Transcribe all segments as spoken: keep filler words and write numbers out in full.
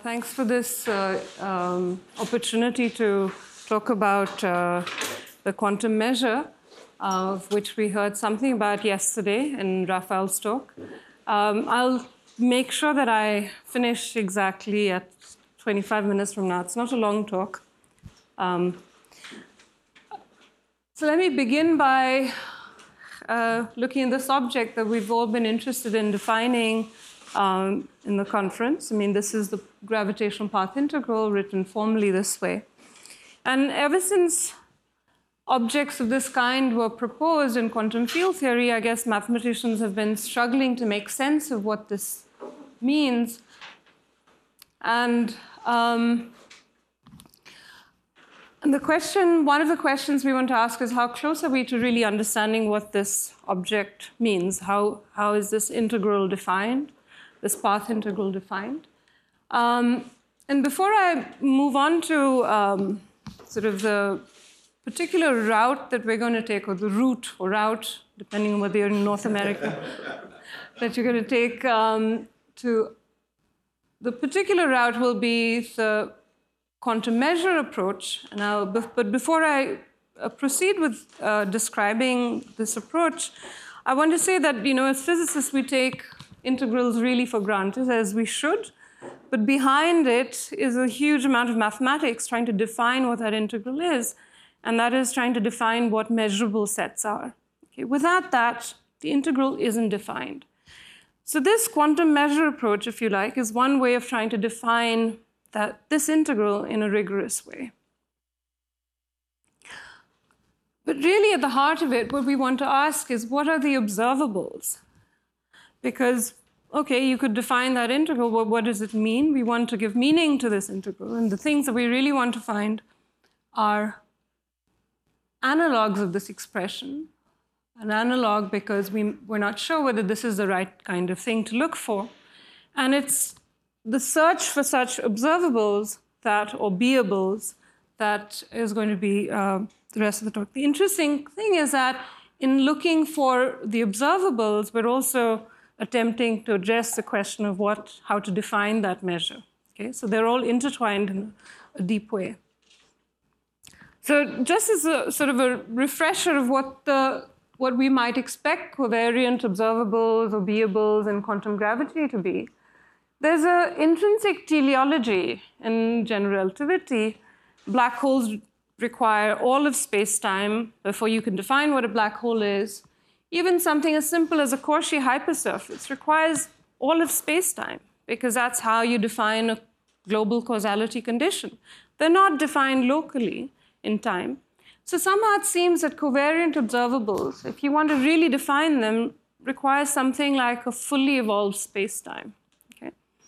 thanks for this uh, um, opportunity to talk about uh, the quantum measure, uh, of which we heard something about yesterday in Raphael's talk. Um, I'll make sure that I finish exactly at twenty-five minutes from now. It's not a long talk. Um, so let me begin by uh, looking at this object that we've all been interested in defining um, in the conference. I mean, this is the gravitational path integral written formally this way. And ever since objects of this kind were proposed in quantum field theory, I guess mathematicians have been struggling to make sense of what this means. And, um, and the question, one of the questions we want to ask is how close are we to really understanding what this object means? How, how is this integral defined, this path integral defined? Um, and before I move on to um, sort of the particular route that we're going to take, or the route or route, depending on whether you're in North America, that you're going to take um, to the particular route will be the quantum measure approach. And I'll, but before I uh, proceed with uh, describing this approach, I want to say that, you know, as physicists, we take integrals really for granted, as we should. But behind it is a huge amount of mathematics trying to define what that integral is. And that is trying to define what measurable sets are. Okay, without that, the integral isn't defined. So this quantum measure approach, if you like, is one way of trying to define that, this integral in a rigorous way. But really, at the heart of it, what we want to ask is, what are the observables? Because, okay, you could define that integral, but what does it mean? We want to give meaning to this integral. And the things that we really want to find are analogs of this expression. An analog because we, we're not sure whether this is the right kind of thing to look for. And it's the search for such observables that, or beables, that is going to be uh, the rest of the talk. The interesting thing is that in looking for the observables, we're also attempting to address the question of what, how to define that measure. Okay? So they're all intertwined in a deep way. So just as a sort of a refresher of what the what we might expect covariant observables or beables in quantum gravity to be, there's an intrinsic teleology in general relativity. Black holes require all of space-time before you can define what a black hole is. Even something as simple as a Cauchy hypersurface requires all of space-time, because that's how you define a global causality condition. They're not defined locally in time. So somehow it seems that covariant observables, if you want to really define them, require something like a fully evolved space-time. Okay?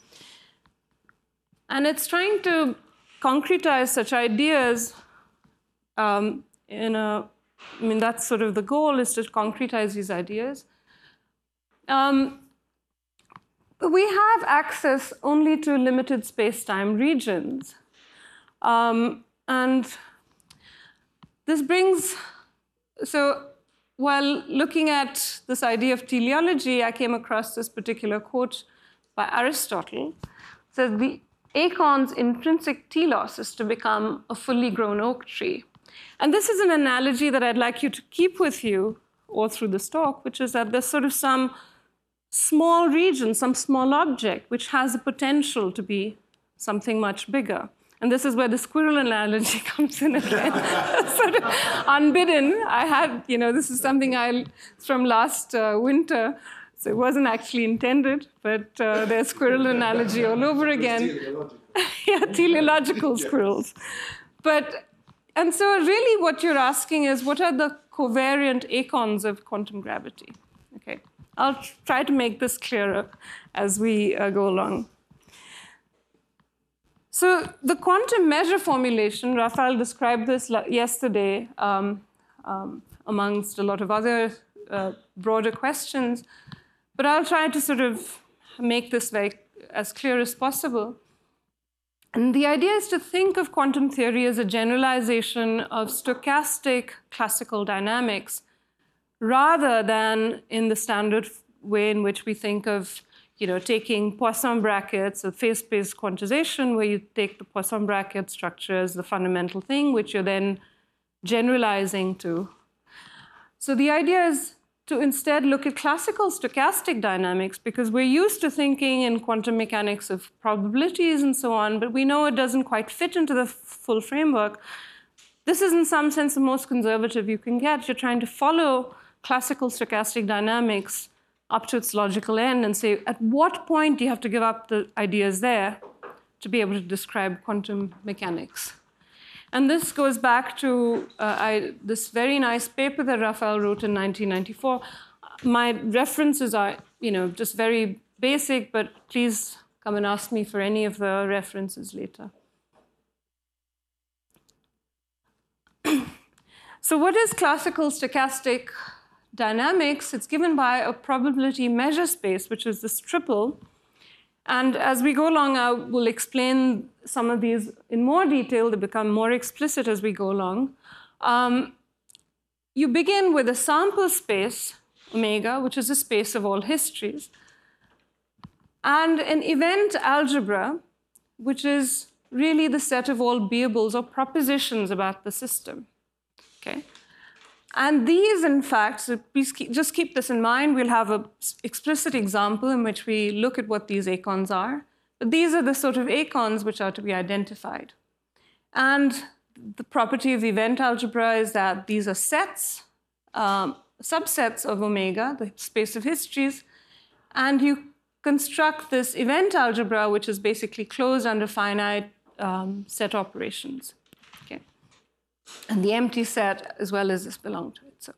And it's trying to concretize such ideas um, in a, I mean, that's sort of the goal, is to concretize these ideas. Um, but we have access only to limited space-time regions. Um, and This brings, so while looking at this idea of teleology, I came across this particular quote by Aristotle. It says, the acorn's intrinsic telos is to become a fully grown oak tree. And this is an analogy that I'd like you to keep with you all through this talk, which is that there's sort of some small region, some small object, which has the potential to be something much bigger. And this is where the squirrel analogy comes in again. Sort of unbidden. I had, you know, this is something I, from last uh, winter, so it wasn't actually intended, but uh, there's squirrel analogy all over again. Teleological. Yeah, teleological squirrels. But, and so really what you're asking is, what are the covariant acorns of quantum gravity? Okay, I'll try to make this clearer as we uh, go along. So the quantum measure formulation, Raphael described this yesterday um, um, amongst a lot of other uh, broader questions, but I'll try to sort of make this very as clear as possible. And the idea is to think of quantum theory as a generalization of stochastic classical dynamics, rather than in the standard way in which we think of, you know, taking Poisson brackets, a phase-space quantization, where you take the Poisson bracket structure as the fundamental thing, which you're then generalizing to. So the idea is to instead look at classical stochastic dynamics, because we're used to thinking in quantum mechanics of probabilities and so on, but we know it doesn't quite fit into the full framework. This is, in some sense, the most conservative you can get. You're trying to follow classical stochastic dynamics up to its logical end and say, at what point do you have to give up the ideas there to be able to describe quantum mechanics? And this goes back to uh, I, this very nice paper that Raphael wrote in nineteen ninety-four. My references are, you know, just very basic, but please come and ask me for any of the references later. So what is classical stochastic dynamics? It's given by a probability measure space, which is this triple. And as we go along, I will explain some of these in more detail. They become more explicit as we go along. Um, you begin with a sample space, omega, which is a space of all histories, and an event algebra, which is really the set of all beables or propositions about the system. Okay? And these, in fact, so please keep, just keep this in mind. We'll have an explicit example in which we look at what these acons are. But these are the sort of acons which are to be identified. And the property of the event algebra is that these are sets, um, subsets of omega, the space of histories. And you construct this event algebra, which is basically closed under finite um, set operations. And the empty set, as well as this, belong to it. So,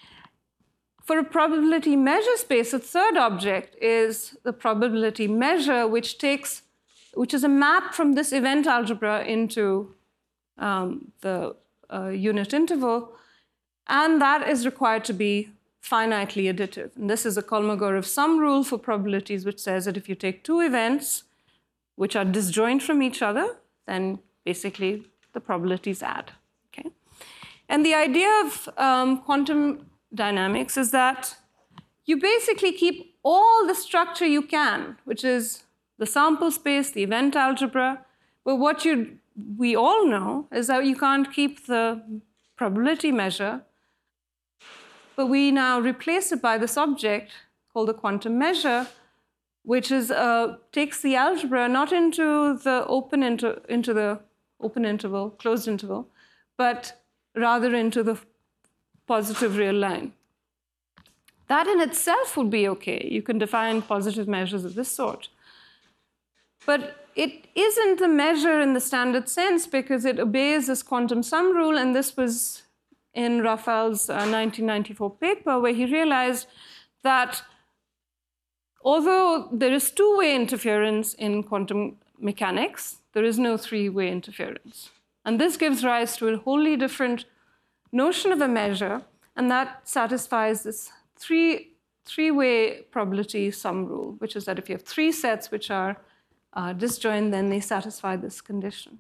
for a probability measure space, a third object is the probability measure, which takes, which is a map from this event algebra into um, the uh, unit interval, and that is required to be finitely additive. And this is a Kolmogorov sum rule for probabilities, which says that if you take two events which are disjoint from each other, then basically the probabilities add. Okay? And the idea of um, quantum dynamics is that you basically keep all the structure you can, which is the sample space, the event algebra, but what you, we all know is that you can't keep the probability measure, but we now replace it by this object called the quantum measure, which is, uh, takes the algebra not into the open inter into the open interval, closed interval, but rather into the positive real line. That in itself would be okay. You can define positive measures of this sort. But it isn't a measure in the standard sense because it obeys this quantum sum rule, and this was in Raphael's uh, nineteen ninety-four paper, where he realized that although there is two-way interference in quantum mechanics, there is no three-way interference. And this gives rise to a wholly different notion of a measure, and that satisfies this three, three-way probability sum rule, which is that if you have three sets which are uh, disjoint, then they satisfy this condition.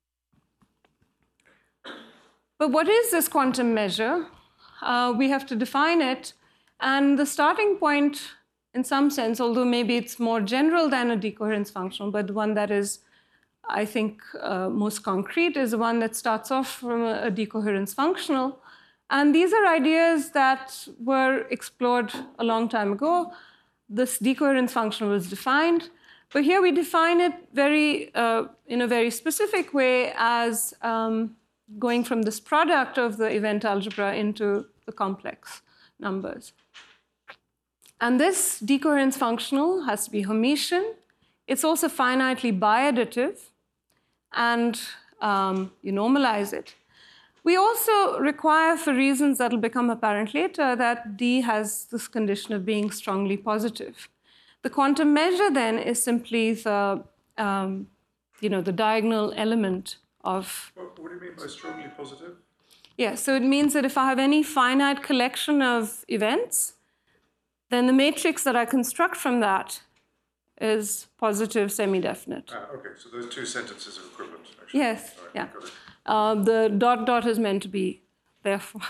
But what is this quantum measure? Uh, we have to define it, and the starting point, in some sense, although maybe it's more general than a decoherence functional, but the one that is, I think, uh, most concrete is the one that starts off from a, a decoherence functional. And these are ideas that were explored a long time ago. This decoherence functional was defined, but here we define it very, uh, in a very specific way as um, going from this product of the event algebra into the complex numbers. And this decoherence functional has to be Hermitian. It's also finitely biadditive, and um, you normalize it. We also require, for reasons that will become apparent later, that D has this condition of being strongly positive. The quantum measure, then, is simply the, um, you know, the diagonal element of... What, what do you mean by strongly positive? Yeah, so it means that if I have any finite collection of events, then the matrix that I construct from that is positive semi-definite. Ah, okay, so those two sentences are equivalent, actually. Yes, right, yeah. Uh, the dot dot is meant to be, therefore,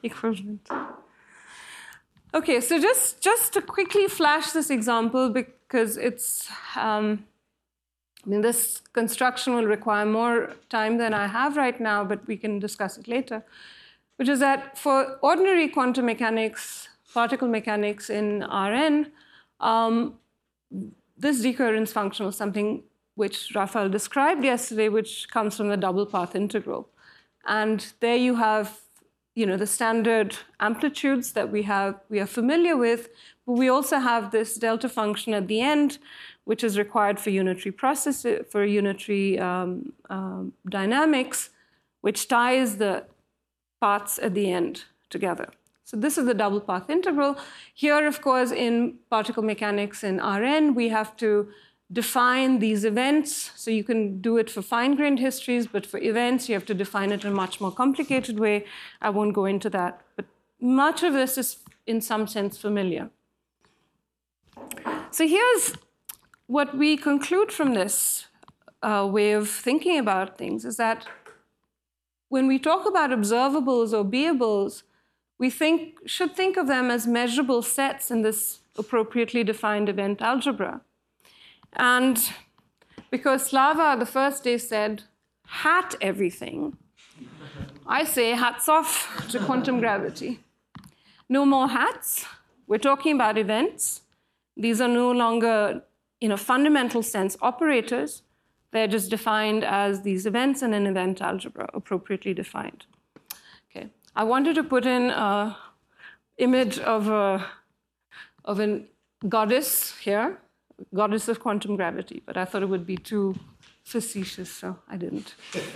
equivalent. Okay, so just, just to quickly flash this example, because it's, um, I mean, this construction will require more time than I have right now, but we can discuss it later, which is that for ordinary quantum mechanics, particle mechanics in R N, um, this decoherence function was something which Raphael described yesterday, which comes from the double path integral. And there you have, you know, the standard amplitudes that we have, we are familiar with, but we also have this delta function at the end, which is required for unitary process, for unitary um, um, dynamics, which ties the paths at the end together. So this is the double path integral. Here, of course, in particle mechanics in R N, we have to define these events. So you can do it for fine-grained histories, but for events, you have to define it in a much more complicated way. I won't go into that. But much of this is, in some sense, familiar. So here's what we conclude from this uh, way of thinking about things, is that when we talk about observables or beables, we think, should think of them as measurable sets in this appropriately defined event algebra. And because Slava the first day said, hat everything, I say hats off to quantum gravity. No more hats. We're talking about events. These are no longer, in a fundamental sense, operators. They're just defined as these events in an event algebra, appropriately defined. Okay. I wanted to put in an image of a, of a goddess here, goddess of quantum gravity, but I thought it would be too facetious, so I didn't.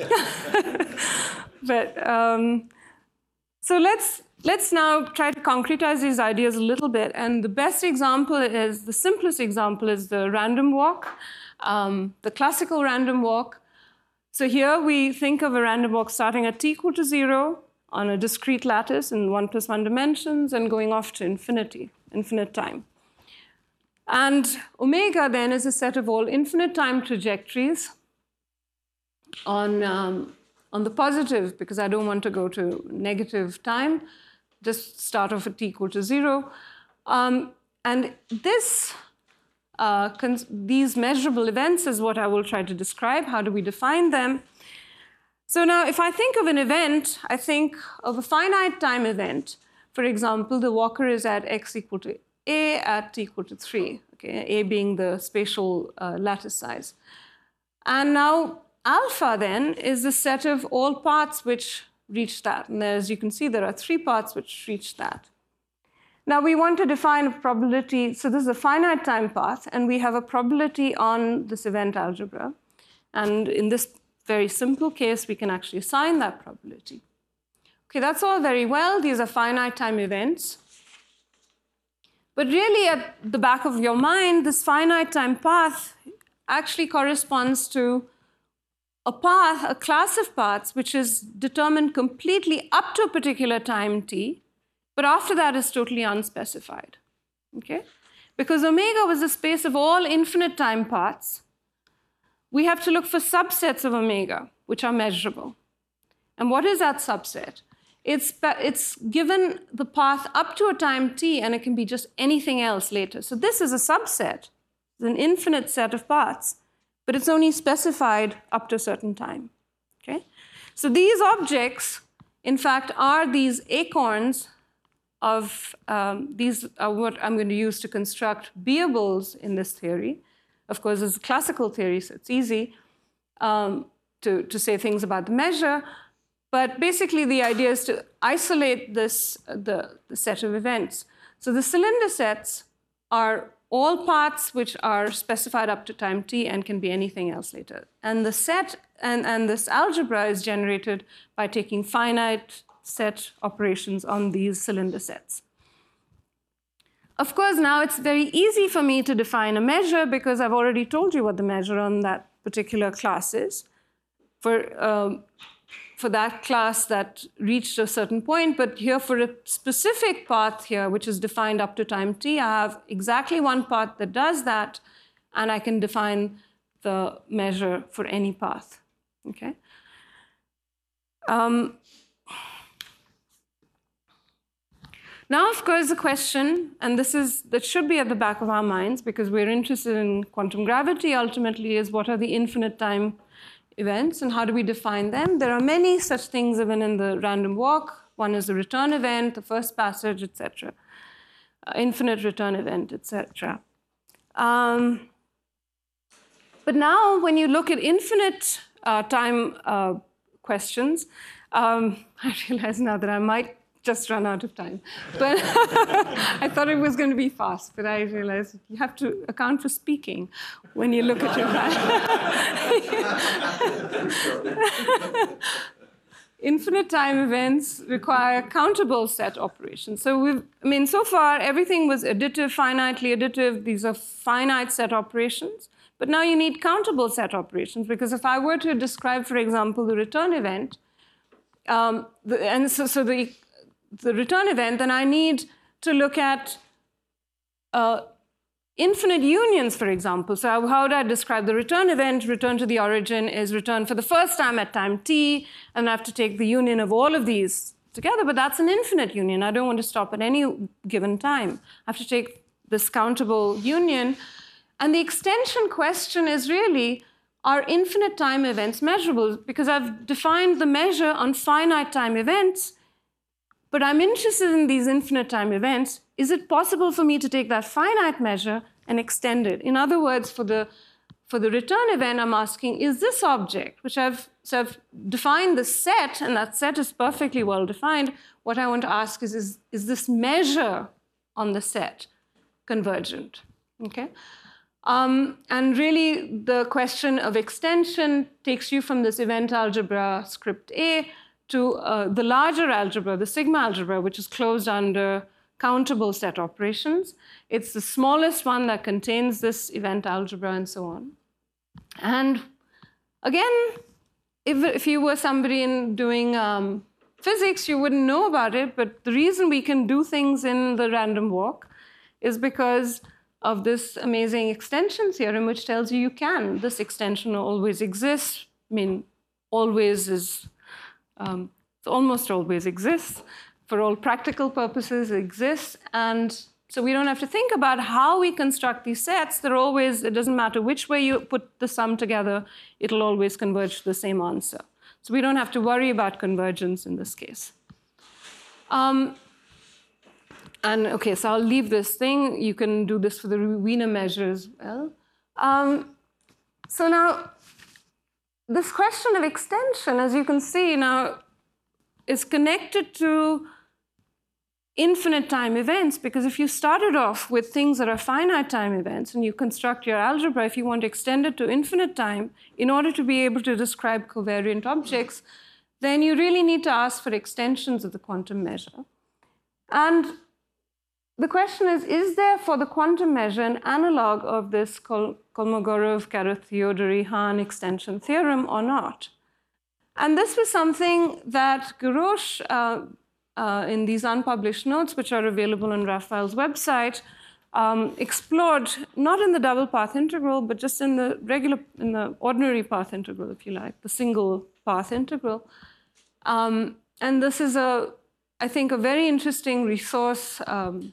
But um, so let's let's now try to concretize these ideas a little bit. And the best example is, the simplest example is the random walk, um, the classical random walk. So here we think of a random walk starting at t equal to zero on a discrete lattice in one plus one dimensions and going off to infinity, infinite time. And omega then is a set of all infinite time trajectories on, um, on the positive, because I don't want to go to negative time, just start off at t equal to zero. Um, and this, uh, these measurable events is what I will try to describe. How do we define them? So now if I think of an event, I think of a finite time event. For example, the walker is at x equal to a at t equal to three, okay, a being the spatial uh, lattice size. And now alpha then is the set of all paths which reach that. And as you can see, there are three paths which reach that. Now we want to define a probability. So this is a finite time path, and we have a probability on this event algebra. And in this very simple case, we can actually assign that probability. Okay, that's all very well. These are finite time events. But really, at the back of your mind, this finite time path actually corresponds to a path, a class of paths, which is determined completely up to a particular time t, but after that is totally unspecified. Okay? Because omega was the space of all infinite time paths, we have to look for subsets of omega, which are measurable. And what is that subset? It's, it's given the path up to a time t, and it can be just anything else later. So this is a subset. It's an infinite set of paths, but it's only specified up to a certain time. Okay? So these objects, in fact, are these acorns of, um, these are what I'm going to use to construct beables in this theory. Of course, it's a classical theory, so it's easy um, to, to say things about the measure. But basically, the idea is to isolate this, uh, the, the set of events. So the cylinder sets are all paths which are specified up to time t and can be anything else later. And the set and, and this algebra is generated by taking finite set operations on these cylinder sets. Of course, now it's very easy for me to define a measure because I've already told you what the measure on that particular class is. For um, for that class that reached a certain point, but here for a specific path here, which is defined up to time t, I have exactly one path that does that, and I can define the measure for any path, okay? Um, Now, of course, the question, and this is that should be at the back of our minds because we're interested in quantum gravity ultimately, is what are the infinite time events and how do we define them? There are many such things even in the random walk. One is the return event, the first passage, et cetera. Uh, infinite return event, et cetera. Um, but now, when you look at infinite uh, time uh, questions, um, I realize now that I might just run out of time. But I thought it was going to be fast, but I realized you have to account for speaking when you look at your time. Infinite time events require countable set operations. So we've, I mean, so far, everything was additive, finitely additive. These are finite set operations. But now you need countable set operations, because if I were to describe, for example, the return event, um, the, and so, so the, the return event, then I need to look at uh, infinite unions, for example. So how would I describe the return event? Return to the origin is return for the first time at time t, and I have to take the union of all of these together, but that's an infinite union. I don't want to stop at any given time. I have to take this countable union. And the extension question is really, are infinite time events measurable? Because I've defined the measure on finite time events, but I'm interested in these infinite time events. Is it possible for me to take that finite measure and extend it? In other words, for the, for the return event, I'm asking, is this object, which I've, so I've defined the set, and that set is perfectly well defined. What I want to ask is, is, is this measure on the set convergent? Okay? Um, and really, the question of extension takes you from this event algebra script A to uh, the larger algebra, the sigma algebra, which is closed under countable set operations. It's the smallest one that contains this event algebra and so on. And again, if, if you were somebody in doing um, physics, you wouldn't know about it, but the reason we can do things in the random walk is because of this amazing extension theorem, which tells you you can. This extension always exists. I mean, always is, um, it almost always exists. For all practical purposes, it exists. And so we don't have to think about how we construct these sets. They're always, it doesn't matter which way you put the sum together, it'll always converge to the same answer. So we don't have to worry about convergence in this case. Um, And okay, so I'll leave this thing. You can do this for the Wiener measure as well. Um, so now, this question of extension, as you can see now, is connected to infinite time events, because if you started off with things that are finite time events and you construct your algebra, if you want to extend it to infinite time in order to be able to describe covariant objects, then you really need to ask for extensions of the quantum measure. And the question is, is there for the quantum measure an analog of this Kol Kolmogorov-Karatheodori-Hahn extension theorem or not? And this was something that Garrosh, uh, uh, in these unpublished notes, which are available on Raphael's website, um, explored, not in the double path integral, but just in the regular, in the ordinary path integral, if you like, the single path integral. Um, and this is a, I think, a very interesting resource, um,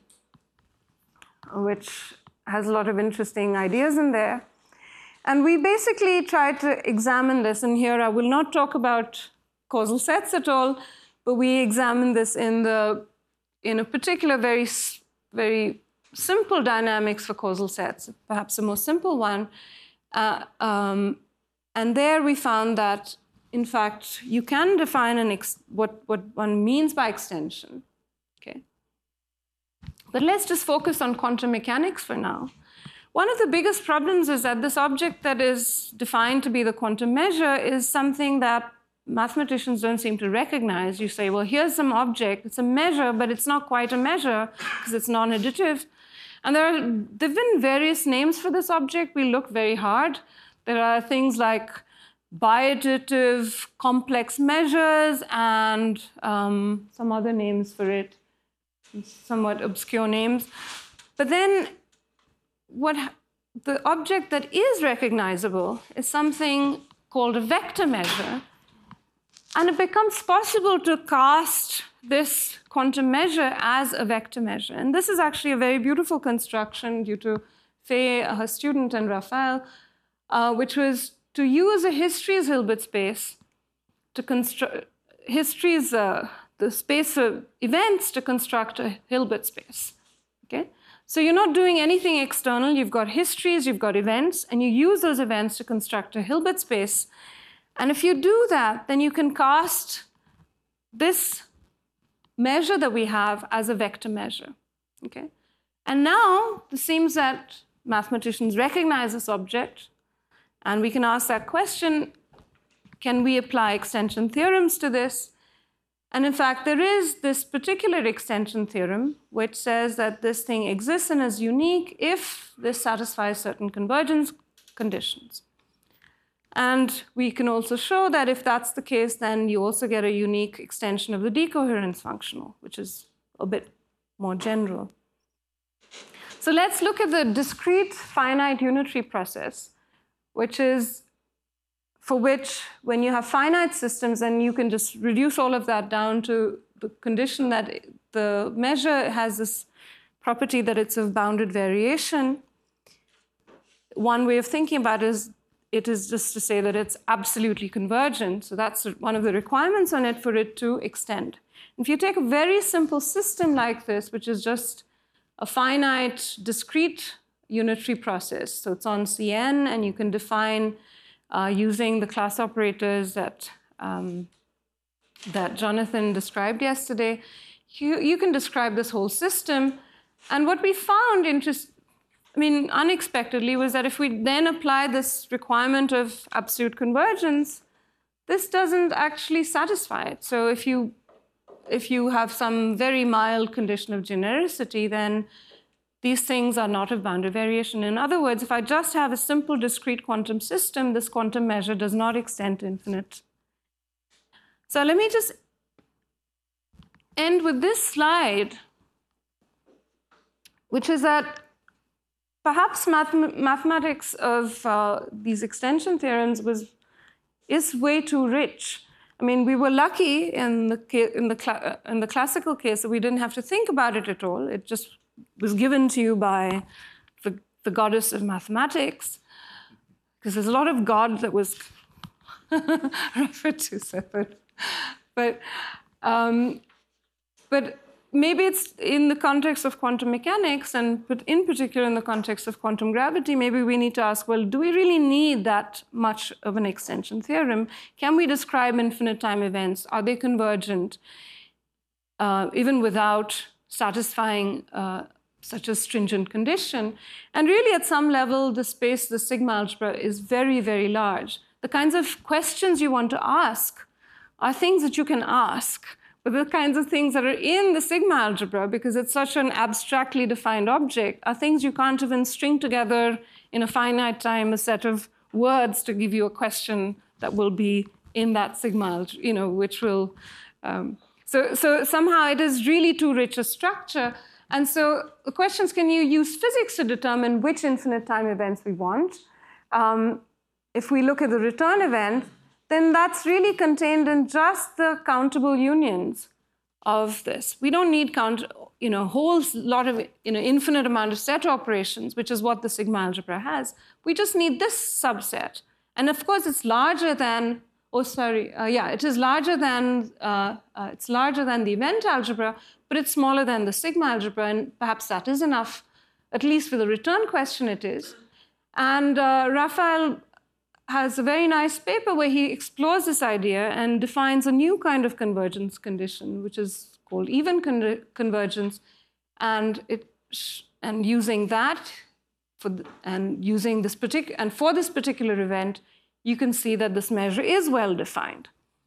which has a lot of interesting ideas in there. And we basically tried to examine this, and here I will not talk about causal sets at all, but we examined this in, the, in a particular very, very simple dynamics for causal sets, perhaps the most simple one. Uh, um, and there we found that, in fact, you can define an ex what, what one means by extension. Okay. But let's just focus on quantum mechanics for now. One of the biggest problems is that this object that is defined to be the quantum measure is something that mathematicians don't seem to recognize. You say, well, here's some object. It's a measure, but it's not quite a measure because it's non-additive. And there, are, there have been various names for this object. We look very hard. There are things like biadditive complex measures and um, some other names for it. Somewhat obscure names. But then what the object that is recognizable is something called a vector measure. And it becomes possible to cast this quantum measure as a vector measure. And this is actually a very beautiful construction due to Faye, her student, and Raphael, uh, which was to use a histories Hilbert space to construct histories, uh, the space of events to construct a Hilbert space. Okay? So you're not doing anything external. You've got histories, you've got events, and you use those events to construct a Hilbert space. And if you do that, then you can cast this measure that we have as a vector measure. Okay? And now it seems that mathematicians recognize this object, and we can ask that question, can we apply extension theorems to this? And in fact, there is this particular extension theorem which says that this thing exists and is unique if this satisfies certain convergence conditions. And we can also show that if that's the case, then you also get a unique extension of the decoherence functional, which is a bit more general. So let's look at the discrete finite unitary process, which is for which, when you have finite systems, then you can just reduce all of that down to the condition that the measure has this property that it's of bounded variation. One way of thinking about it is it is just to say that it's absolutely convergent. So that's one of the requirements on it for it to extend. If you take a very simple system like this, which is just a finite, discrete unitary process, so it's on C N, and you can define uh, using the class operators that, um, that Jonathan described yesterday, you, you can describe this whole system. And what we found, interest, I mean, unexpectedly, was that if we then apply this requirement of absolute convergence, this doesn't actually satisfy it. So if you if you have some very mild condition of genericity, then these things are not of bounded variation. In other words, if I just have a simple discrete quantum system, this quantum measure does not extend to infinite. So let me just end with this slide, which is that perhaps math mathematics of uh, these extension theorems was, is way too rich. I mean, we were lucky in the, in, the in the classical case that we didn't have to think about it at all. It just was given to you by the, the goddess of mathematics, because there's a lot of God that was referred to. So, but, but, um, but maybe it's in the context of quantum mechanics, and but in particular in the context of quantum gravity, maybe we need to ask, well, do we really need that much of an extension theorem? Can we describe infinite time events? Are they convergent, uh, even without satisfying uh, such a stringent condition? And really, at some level, the space, the sigma algebra, is very, very large. The kinds of questions you want to ask are things that you can ask, but the kinds of things that are in the sigma algebra, because it's such an abstractly defined object, are things you can't even string together in a finite time, a set of words to give you a question that will be in that sigma algebra, you know, which will... Um, so, so somehow it is really too rich a structure. And so the question is, can you use physics to determine which infinite time events we want? Um, if we look at the return event, then that's really contained in just the countable unions of this. We don't need count, you know, a whole lot of, you know, infinite amount of set operations, which is what the sigma algebra has. We just need this subset. And of course, it's larger than, oh, sorry, uh, yeah, it is larger than, uh, uh, it's larger than the event algebra, but it's smaller than the sigma algebra, and perhaps that is enough, at least for the return question it is. And uh, Raphael has a very nice paper where he explores this idea and defines a new kind of convergence condition, which is called even con convergence. And it and using that for the, and using this particular and for this particular event, you can see that this measure is well defined.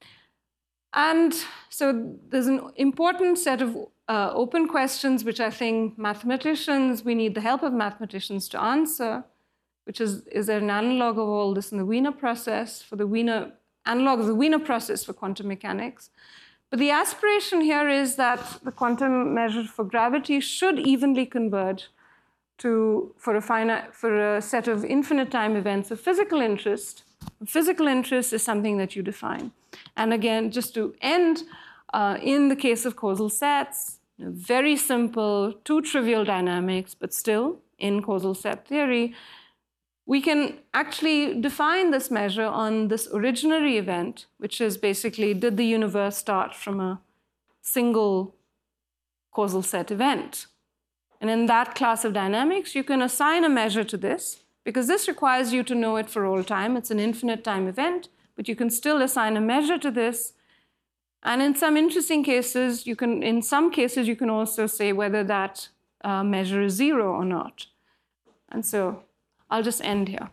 And so there's an important set of uh, open questions which I think mathematicians, we need the help of mathematicians to answer, which is, is there an analog of all this in the Wiener process, for the Wiener, analog of the Wiener process for quantum mechanics. But the aspiration here is that the quantum measure for gravity should evenly converge to, for, a finite, for a set of infinite time events of physical interest. Physical interest is something that you define. And again, just to end, uh, in the case of causal sets, you know, very simple, too trivial dynamics, but still in causal set theory, we can actually define this measure on this originary event, which is basically, did the universe start from a single causal set event? And in that class of dynamics, you can assign a measure to this, because this requires you to know it for all time. It's an infinite time event, but you can still assign a measure to this. And in some interesting cases, you can, in some cases, you can also say whether that uh, measure is zero or not. And so I'll just end here.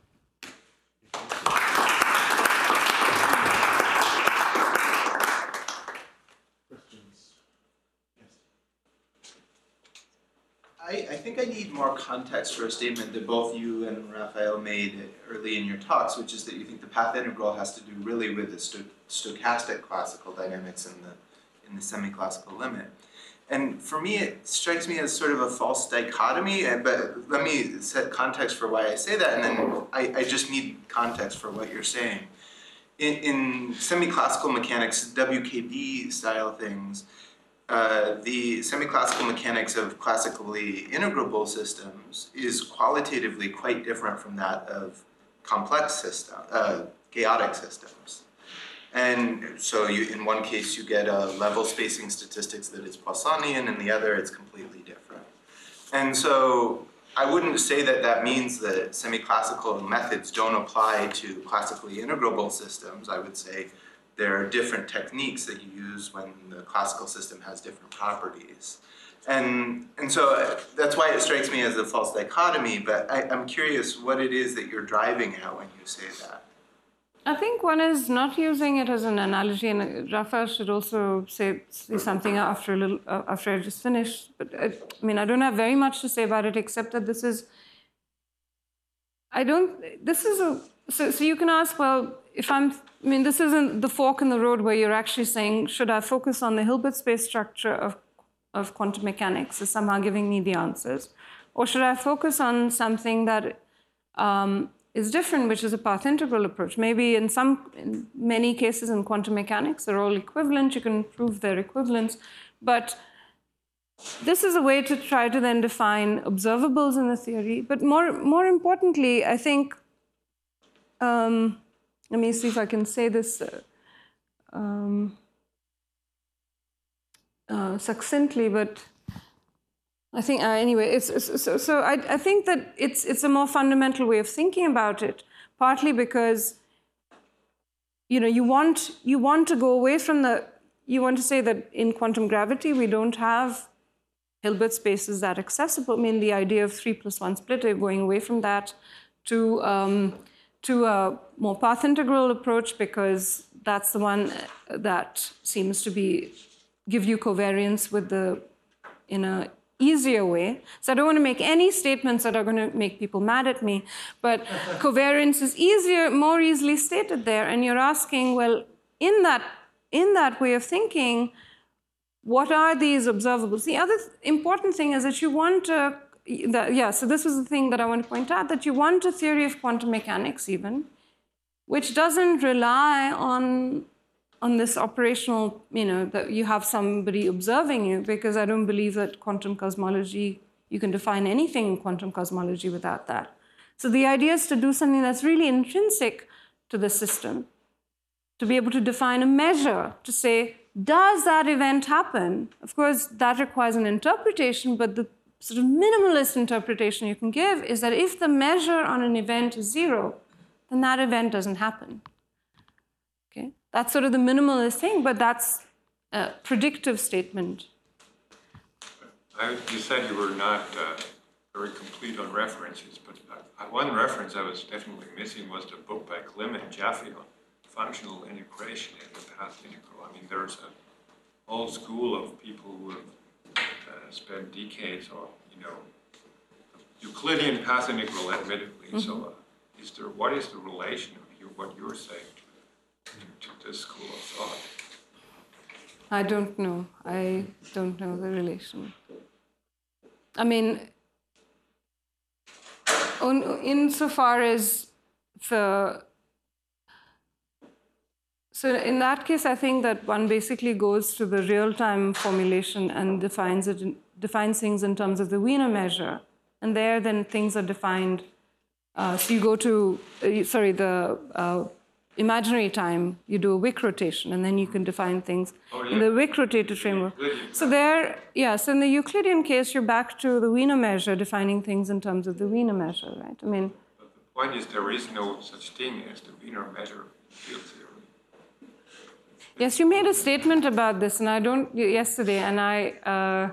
I, I think I need more context for a statement that both you and Raphael made early in your talks, which is that you think the path integral has to do really with the sto stochastic classical dynamics in the, in the semi-classical limit. And for me, it strikes me as sort of a false dichotomy, but let me set context for why I say that, and then I, I just need context for what you're saying. In, in semi-classical mechanics, W K B style things, Uh, the semi-classical mechanics of classically integrable systems is qualitatively quite different from that of complex system, uh, chaotic systems. And so you, in one case you get a level spacing statistics that is Poissonian, and the other it's completely different. And so I wouldn't say that that means that semi-classical methods don't apply to classically integrable systems. I would say there are different techniques that you use when the classical system has different properties. And, and so that's why it strikes me as a false dichotomy, but I, I'm curious what it is that you're driving at when you say that. I think one is not using it as an analogy, and Raphael should also say, say something after a little uh, after I just finish. But I, I mean, I don't have very much to say about it except that this is. I don't. This is a. So, so you can ask, well, if I'm. I mean, this isn't the fork in the road where you're actually saying, should I focus on the Hilbert space structure of of quantum mechanics is somehow giving me the answers, or should I focus on something that um, is different, which is a path integral approach? Maybe in some, in many cases in quantum mechanics, they're all equivalent. You can prove their equivalence. But this is a way to try to then define observables in the theory. But more, more importantly, I think, um, let me see if I can say this uh, um, uh, succinctly, but I think, uh, anyway, it's, it's, so, so I, I think that it's, it's a more fundamental way of thinking about it, partly because, you know, you want, you want to go away from the, you want to say that in quantum gravity, we don't have Hilbert spaces that accessible. I mean, the idea of three plus one split, going away from that to, um, to a more path integral approach, because that's the one that seems to be, give you covariance with the, in a easier way. So I don't want to make any statements that are going to make people mad at me, but covariance is easier, more easily stated there. And you're asking, well, in that, in that way of thinking, what are these observables? The other th- important thing is that you want a, the, yeah, so this was the thing that I want to point out, that you want a theory of quantum mechanics even, which doesn't rely on on this operational, you know, that you have somebody observing you, because I don't believe that quantum cosmology, you can define anything in quantum cosmology without that. So the idea is to do something that's really intrinsic to the system, to be able to define a measure, to say, does that event happen? Of course, that requires an interpretation, but the sort of minimalist interpretation you can give is that if the measure on an event is zero, then that event doesn't happen. Okay? That's sort of the minimalist thing, but that's a predictive statement. I, you said you were not uh, very complete on references, but uh, one reference I was definitely missing was the book by Klim and Jaffe on functional integration in the path integral. I mean, there's a whole school of people who have uh, spent decades on, you know, Euclidean path integral, admittedly. Mm-hmm. So, uh, is there, what is the relation of you, what you're saying to this school of thought? I don't know. I don't know the relation. I mean, on, insofar as the So in that case, I think that one basically goes to the real-time formulation and defines it, in, defines things in terms of the Wiener measure, and there then things are defined. Uh, so you go to, uh, sorry, the uh, imaginary time, you do a Wick rotation, and then you can define things oh, yeah. in the Wick rotated framework. So there, yes, in the Euclidean case, you're back to the Wiener measure, defining things in terms of the Wiener measure, right? I mean, but the point is there is no such thing as the Wiener measure in field theory. Yes, you made a statement about this, and I don't yesterday, and I, uh,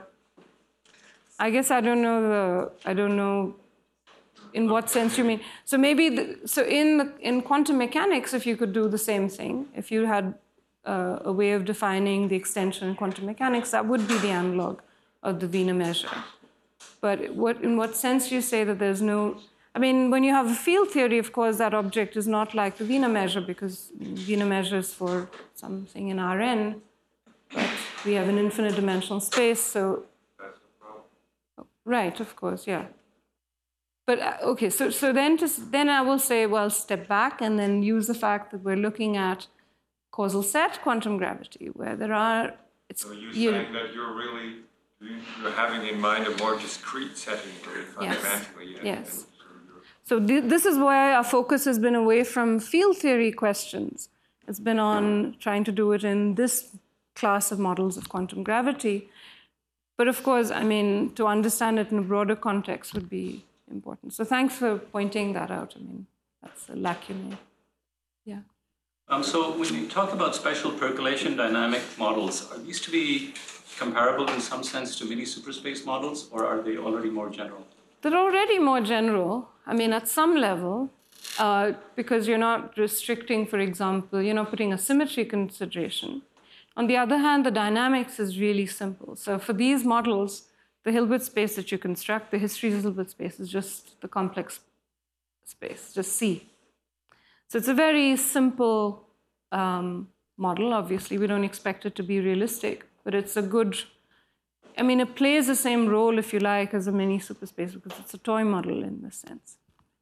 I guess I don't know the, I don't know. In what sense you mean? So maybe, the, so in, the, in quantum mechanics, if you could do the same thing, if you had uh, a way of defining the extension in quantum mechanics, that would be the analog of the Wiener measure. But what, in what sense you say that there's no, I mean, when you have a field theory, of course, that object is not like the Wiener measure because Wiener measure is for something in Rn, but we have an infinite dimensional space, so. That's the problem. Right, of course, yeah. But uh, okay, so so then just then I will say, well, step back and then use the fact that we're looking at causal set quantum gravity, where there are. It's, so you're you, saying that you're really you're having in mind a more discrete setting very fundamentally. Yes. yes. So th this is why our focus has been away from field theory questions. It's been on trying to do it in this class of models of quantum gravity. But of course, I mean, to understand it in a broader context would be important. So thanks for pointing that out. I mean, that's a lacuna. Yeah. Um, so when you talk about special percolation dynamic models, are these to be comparable in some sense to mini superspace models, or are they already more general? They're already more general. I mean, at some level, uh, because you're not restricting, for example, you're not putting a symmetry consideration. On the other hand, the dynamics is really simple. So for these models, the Hilbert space that you construct, the history of Hilbert space is just the complex space, just C. So it's a very simple um, model. Obviously, we don't expect it to be realistic, but it's a good, I mean, it plays the same role, if you like, as a mini superspace because it's a toy model in this sense.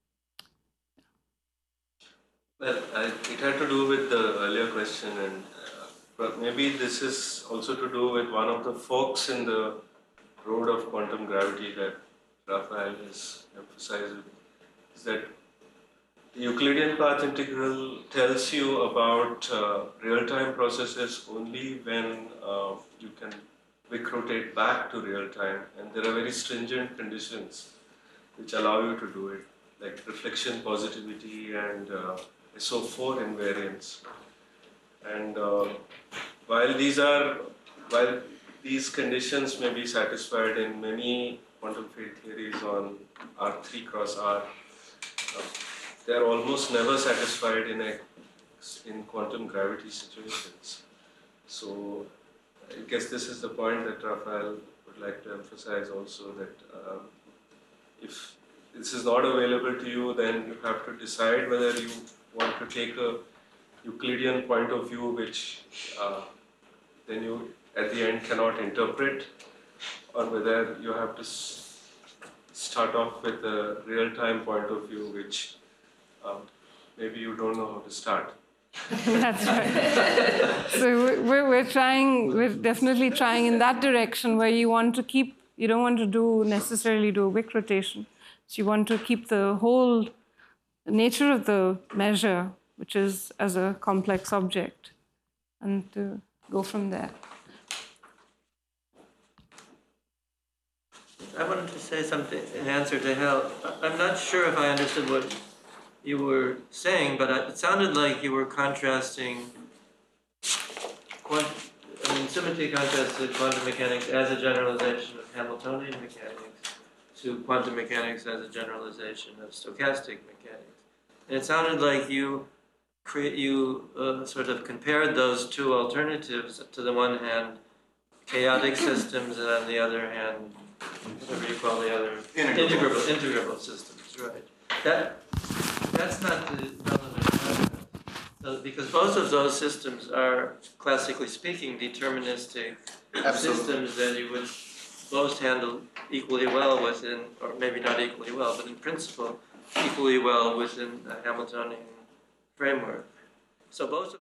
Well, I, it had to do with the earlier question, and uh, maybe this is also to do with one of the forks in the road of quantum gravity that Raphael has emphasized, is that the Euclidean path integral tells you about uh, real-time processes only when uh, you can Wick rotate back to real-time, and there are very stringent conditions which allow you to do it, like reflection positivity and uh, S O four invariance. And uh, while these are, while these conditions may be satisfied in many quantum field theories on R three cross R, uh, they are almost never satisfied in, a, in quantum gravity situations. So I guess this is the point that Raphael would like to emphasize also, that um, if this is not available to you, then you have to decide whether you want to take a Euclidean point of view, which uh, then you at the end cannot interpret, or whether you have to s start off with a real-time point of view, which um, maybe you don't know how to start. That's right. So we're, we're trying, we're definitely trying in that direction where you want to keep, you don't want to do necessarily do a Wick rotation. So you want to keep the whole nature of the measure, which is as a complex object, and to go from there. I wanted to say something in answer to Hal. I'm not sure if I understood what you were saying, but it sounded like you were contrasting, quant I mean, symmetry contrasted quantum mechanics as a generalization of Hamiltonian mechanics to quantum mechanics as a generalization of stochastic mechanics. And it sounded like you create, you uh, sort of compared those two alternatives. To the one hand, chaotic systems, and on the other hand, whatever you call the other, integrable, integrable systems, right? That, that's not the relevant argument. So, because both of those systems are, classically speaking, deterministic Absolutely. systems that you would both handle equally well within, or maybe not equally well, but in principle, equally well within the Hamiltonian framework. So both of